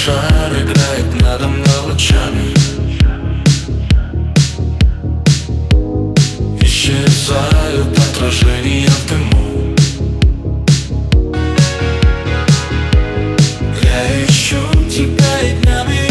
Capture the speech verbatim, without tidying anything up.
шар играет надо мной лучами. Исчезают отражения в дыму. Я ищу тебя и днями.